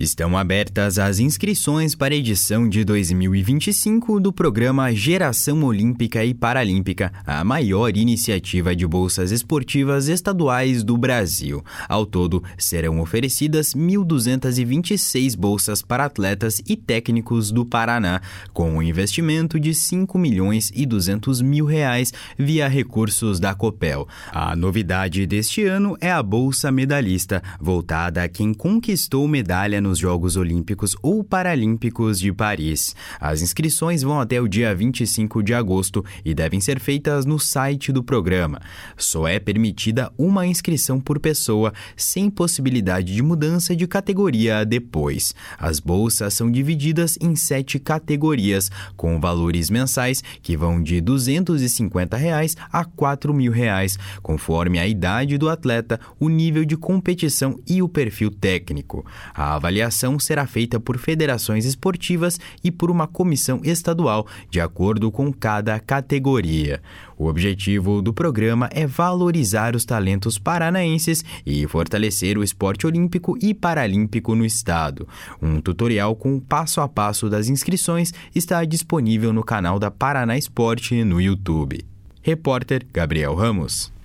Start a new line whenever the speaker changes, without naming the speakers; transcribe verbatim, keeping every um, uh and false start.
Estão abertas as inscrições para a edição de dois mil e vinte e cinco do programa Geração Olímpica e Paralímpica, a maior iniciativa de bolsas esportivas estaduais do Brasil. Ao todo, serão oferecidas mil duzentas e vinte e seis bolsas para atletas e técnicos do Paraná, com um investimento de cinco milhões e duzentos mil reais via recursos da Copel. A novidade deste ano é a Bolsa Medalhista, voltada a quem conquistou medalha nos Jogos Olímpicos ou Paralímpicos de Paris. As inscrições vão até o dia vinte e cinco de agosto e devem ser feitas no site do programa. Só é permitida uma inscrição por pessoa, sem possibilidade de mudança de categoria depois. As bolsas são divididas em sete categorias, com valores mensais que vão de duzentos e cinquenta reais a quatro mil reais, conforme a idade do atleta, o nível de competição e o perfil técnico. A avaliação A avaliação será feita por federações esportivas e por uma comissão estadual, de acordo com cada categoria. O objetivo do programa é valorizar os talentos paranaenses e fortalecer o esporte olímpico e paralímpico no estado. Um tutorial com o passo a passo das inscrições está disponível no canal da Paraná Esporte no YouTube. Repórter Gabriel Ramos.